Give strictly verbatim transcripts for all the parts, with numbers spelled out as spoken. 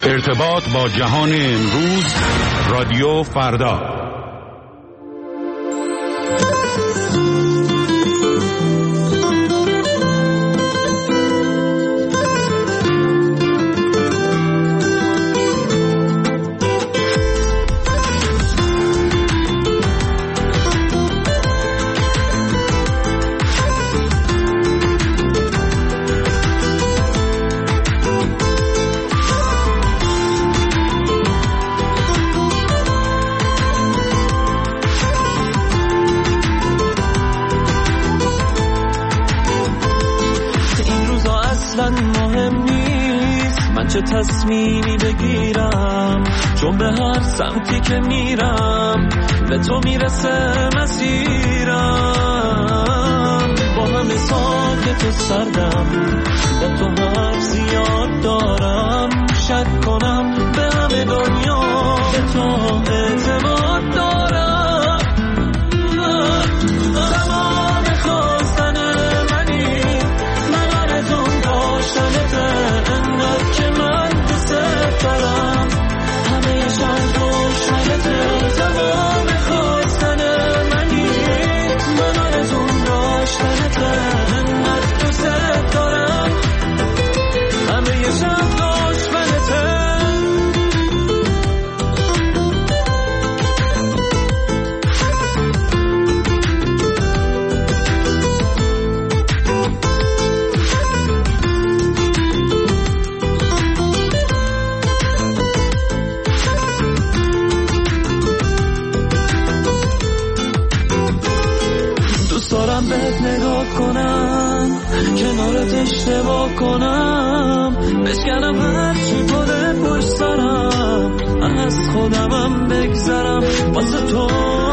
ارتباط با جهان امروز، رادیو فردا. چه تصمیمی بگیرم، چون به هر سمتی که میرم به تو میرسه مسیرم. با همه ساکت و سردم، با تو حرف زیاد دارم، شک کنم به همه دنیا به تو اعتماد دارم. تمام خواستن منی، من آرزوم داشتنته، انقدر که من دوست دارم، همه شب روشنته. تمام خواستن منی، من آرزوم داشتنته، انقدر دوست دارم، همه شب روشنته. دارم بهت نگاه کنم، کنارت اشتباه کنم، بشکنم هرچی بوده پشت سرم، از خودمم بگذرم واسه تو.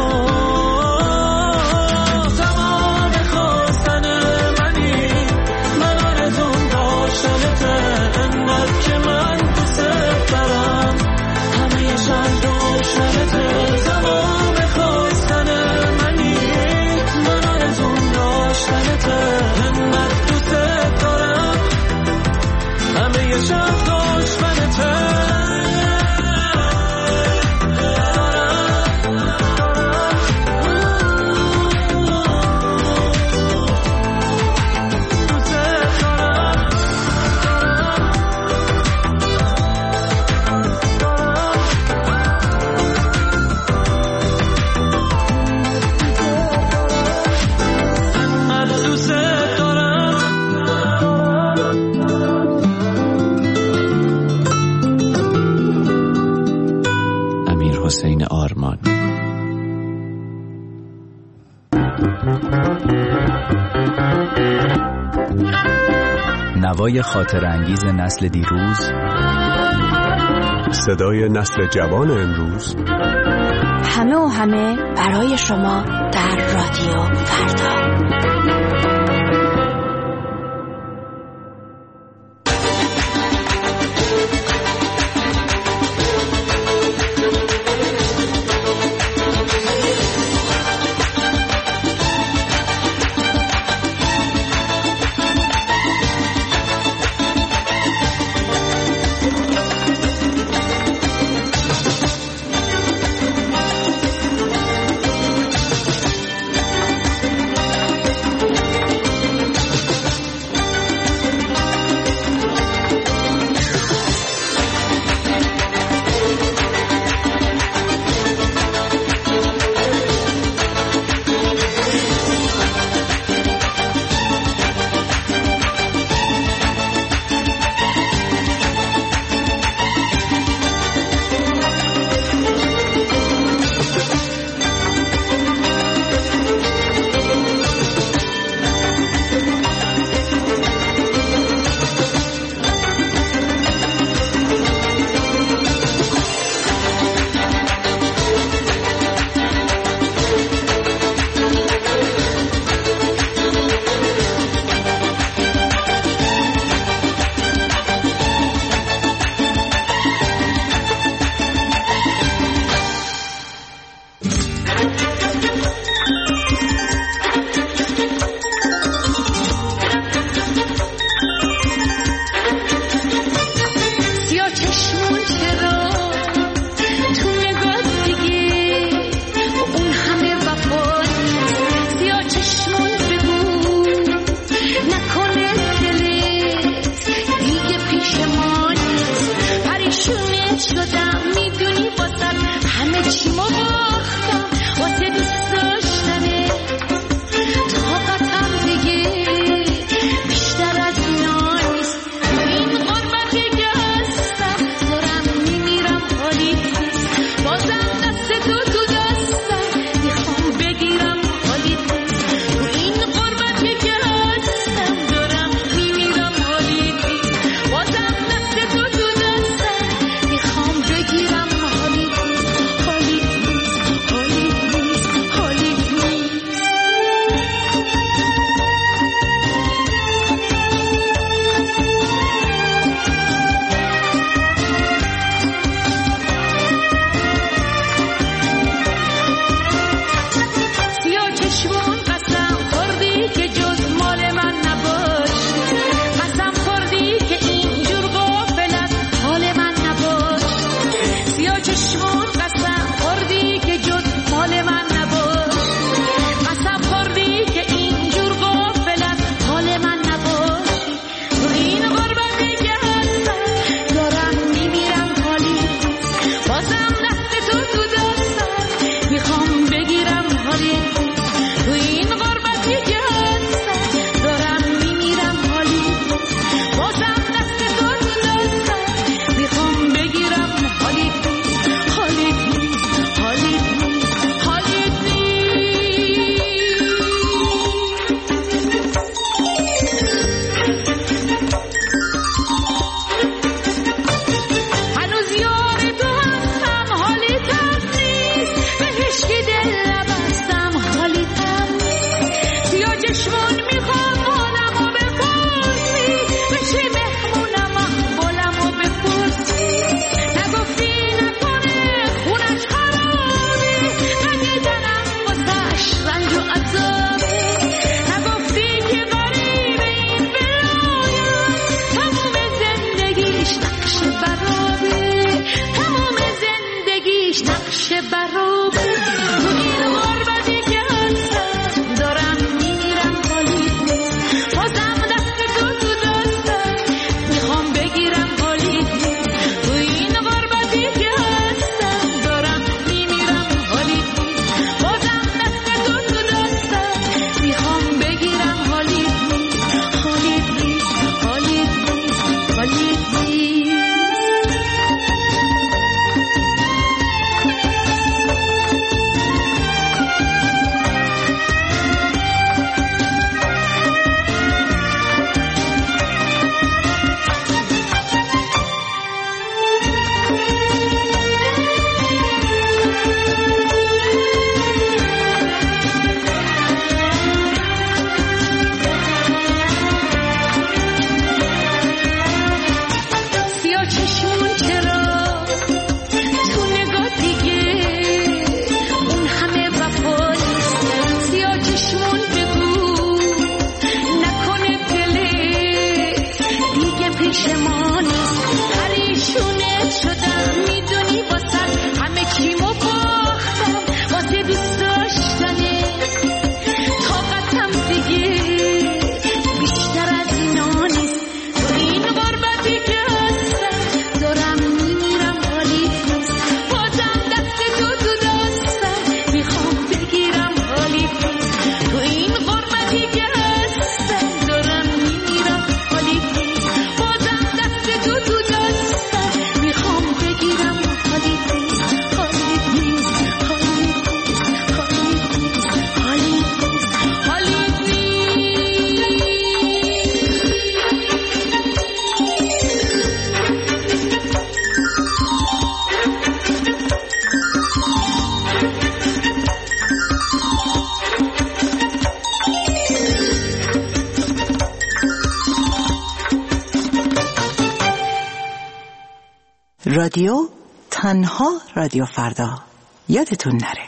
تمام خواستن منی، من آرزوم داشتنته، انقدر که من دوست دارم، همه شب روشنته. تمام خواستن منی، من آرزوم داشتنته، انقدر دوست دارم، همه شب داشتنته. حسین آرمان. نوای خاطر انگیز نسل دیروز، صدای نسل جوان امروز، همه و همه برای شما در رادیو فردا. رادیو تنها رادیو فردا، یادتون نره.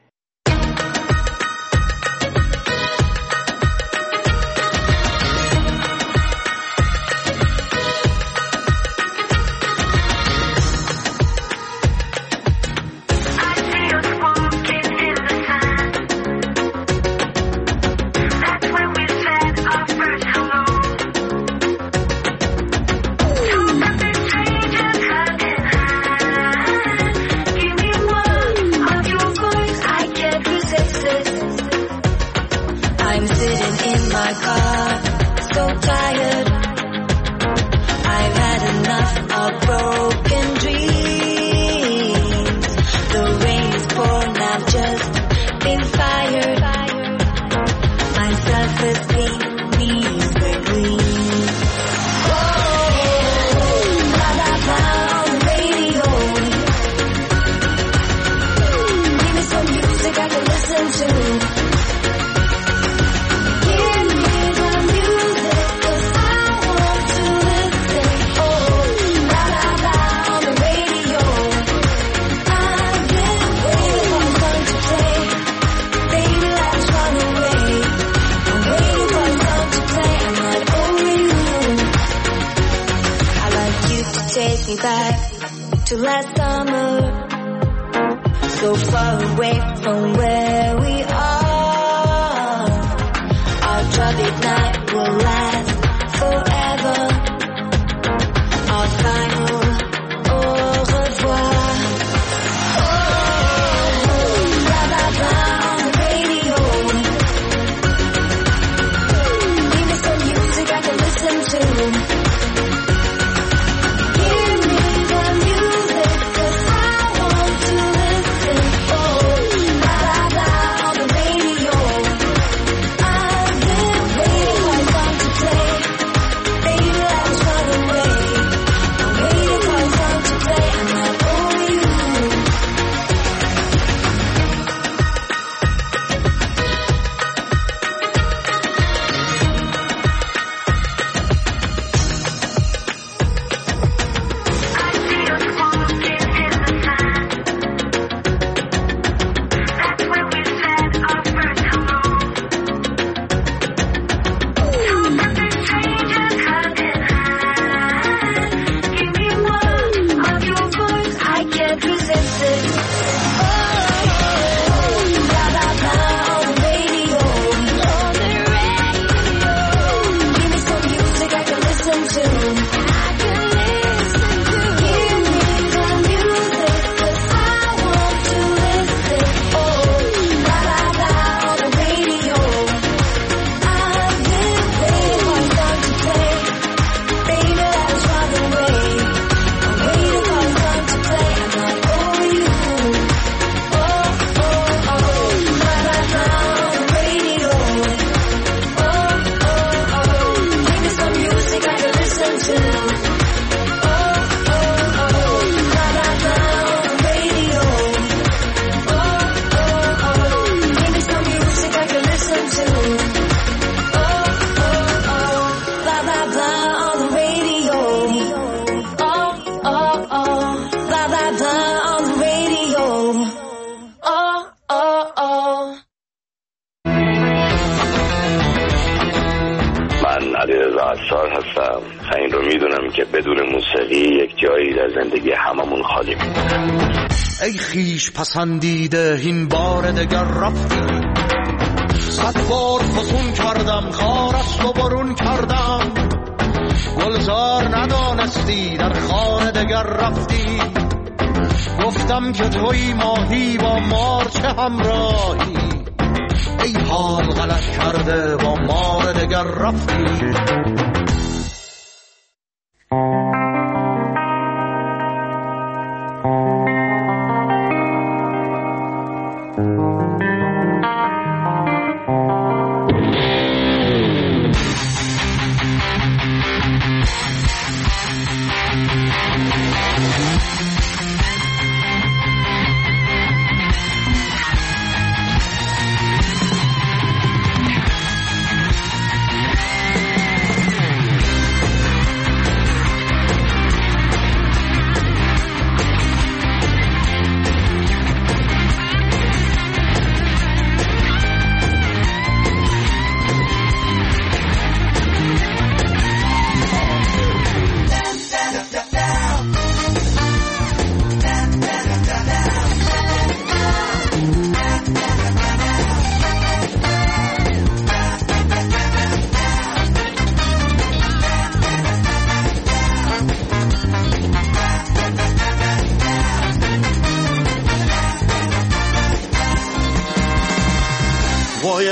To last summer, so far away from where we are. Our troubled night will last forever. Our final au revoir. Oh, blah blah blah on the radio. Give me some music I can listen to. این رو میدونم که بدون موسیقی یک جایی در زندگی هممون خالی میمونه. ای خیش پسندیده این بار دگر رفتی، صد بار فسون کردم خارست و برون کردم، گلزار ندانستی در خانه دگر رفتی، گفتم که توی ماهی با مار چه همراهی، ای حال غلط کرده با مار دگر رفتی.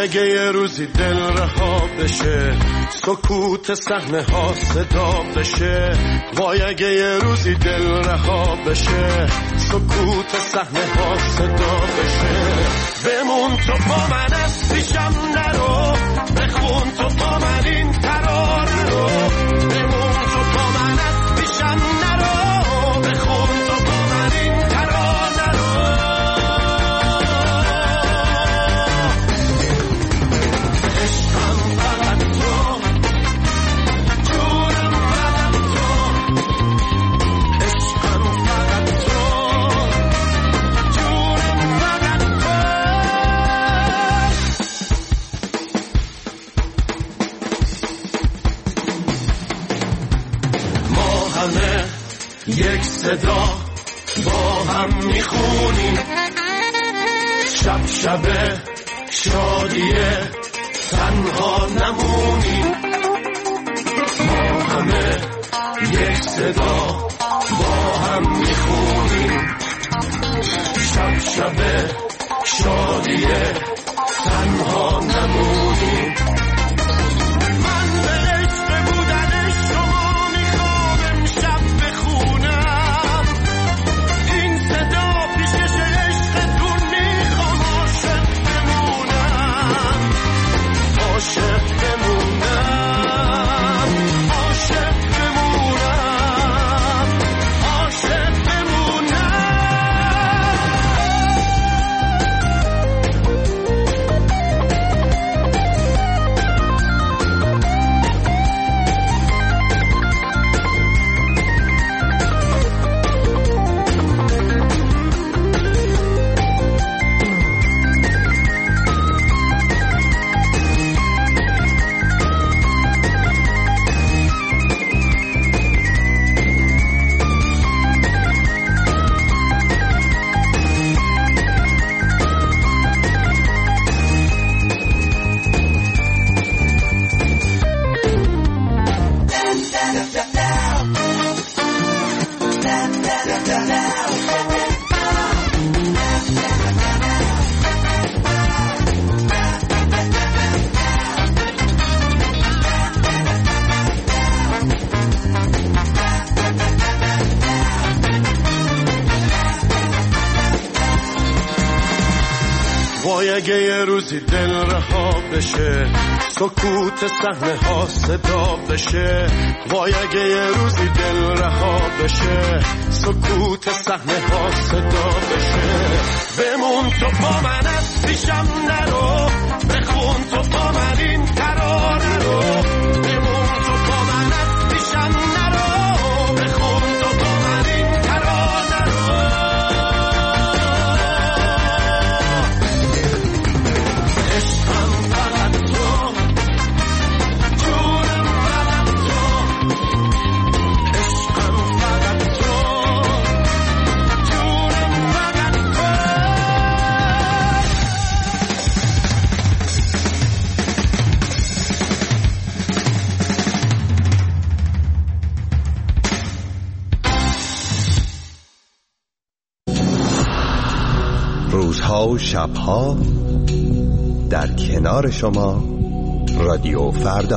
اگه یه روزی دل رها بشه، سکوت صحنه ها صدا بشه. وای اگه یه روزی دل رها بشه، سکوت صحنه ها صدا بشه. بمون تو با من از پیشم نرو، بخون تو با من این ترانه رو. بمون تو با من از پیشم نرو، بخون تو با من این ترانه رو. عشقم فقط تو، جونم فقط تو. عشقم فقط تو، جونم فقط تو. ما همه یک صدا با هم میخونیم، شب شب شادیه تنها نمونیم. ما همه یک صدا با هم میخونیم، شب شب شادیه تنها نمونیم. من به عشق بودن شما میخوام امشب بخونم این صدا، پیشش عشقتون میخوام عاشق بمونم، عاشق بمونم، عاشق بمونم، عاشق بمونم. وای اگه یه روزی دل رها بشه، سکوت صحنه ها صدا بشه. وای اگه یه روزی دل رها بشه، سکوت صحنه ها صدا بشه. بمون تو با من از پیشم نرو، بخون تو با من این ترانه رو. بمون تو با من از پیشم نرو، بخون تو با من این ترانه رو. عشقم فقط تو، جونم فقط تو. عشقم فقط تو، جونم فقط تو. روزها و شبها در کنار شما، رادیو فردا.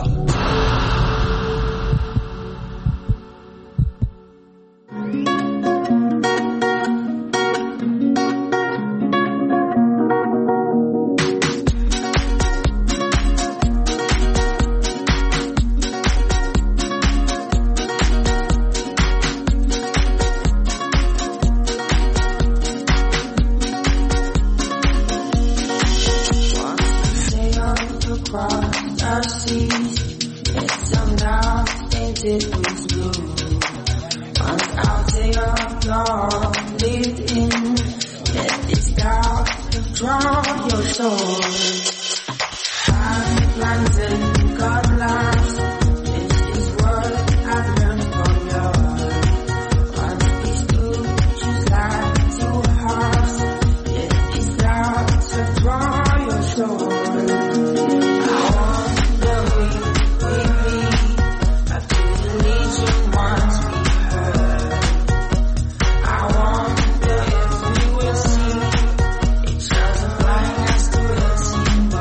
I want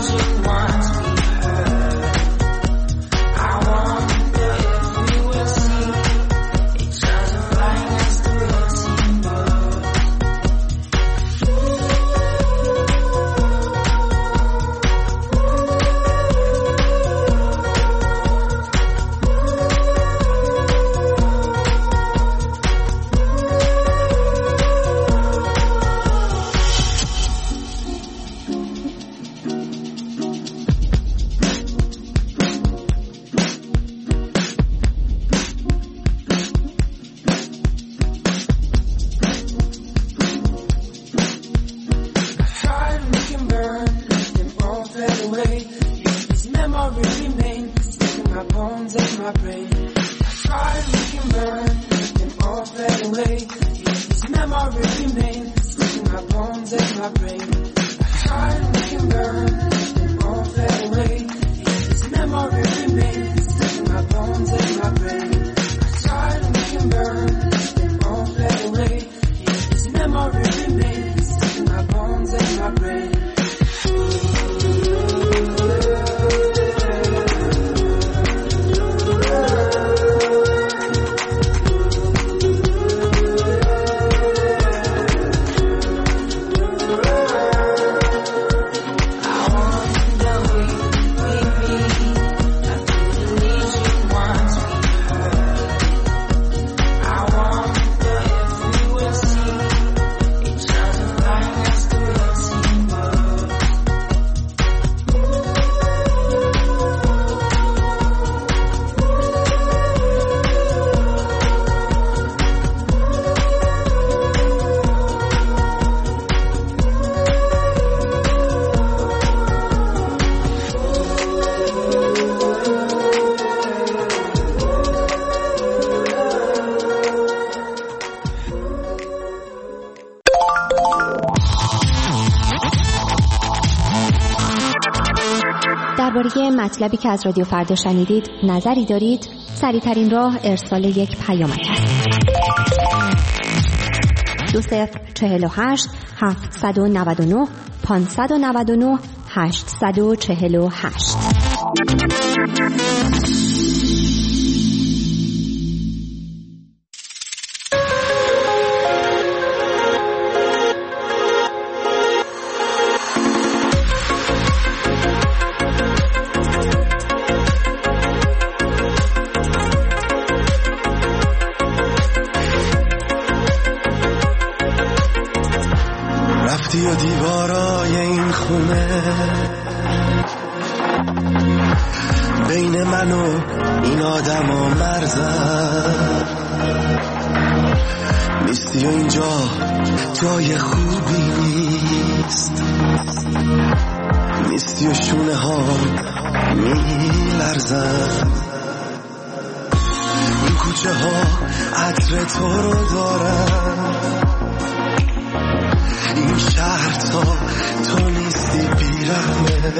درباره مطلبی که از رادیو فردا شنیدید نظری دارید؟ سریع‌ترین راه ارسال یک پیامک است. دو صفر چهل و هشت هفتصد و نود و نه پانصد و نود و نه هشتصد و چهل و هشت. رفتی و دیوارای این خونه بین من و این آدم و مرزم نیستی و اینجا جای خوبی نیست، نیستی و شونه ها می لرزن. این کوچه ها عطر تو رو دارن، این شهر تا تو نیستی بیرحمه.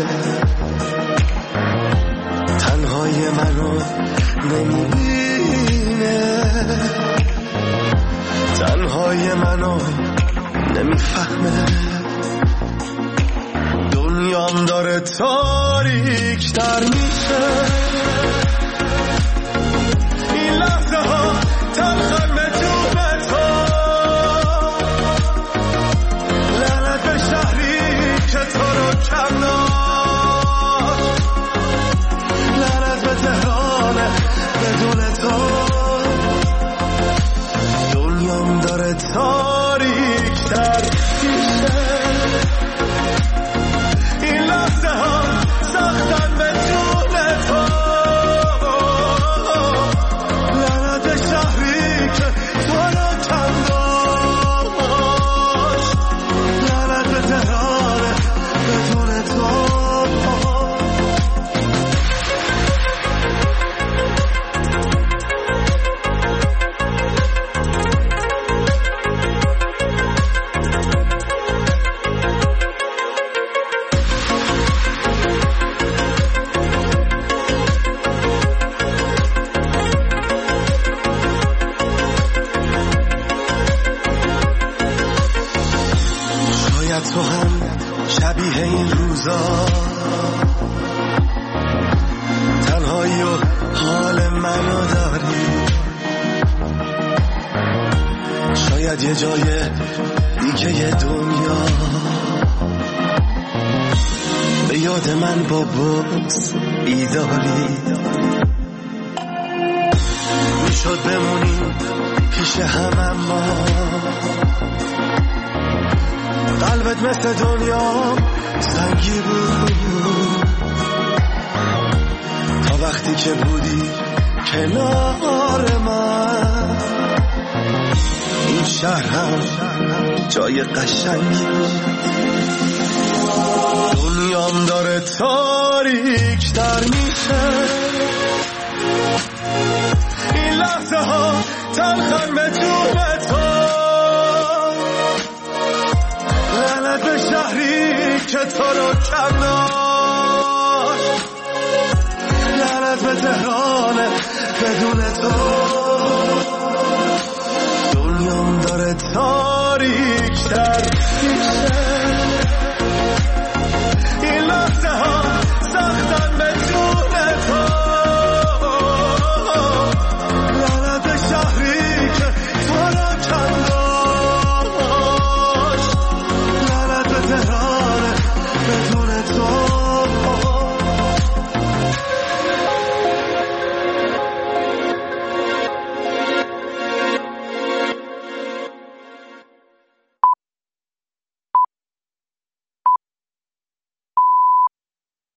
تنهای منو نمیبینه، تنهای منو نمیفهمه. دنیام داره تاریک تر میشه، این لحظه ها تلخن به جون تو. لعنت به شهری که تو رو کم داشت، لعنت به تهران بدون تو. دنیام داره تاریک تر میشه، این لحظه ها سختن به جون تو. منو داری. شاید یه جای دیگه یه دنیا به یاد من با بغض بیداری. میشد بمونیم پیش هم اما قلبت مثل دنیا سنگی بود تا وقتی که بودی کنار من. این شهر هم جای قشنگی بود. دنیام داره تاریک تر میشه. این لحظه ها تلخن به جون تو. لعنت به شهری که تو رو کم داره.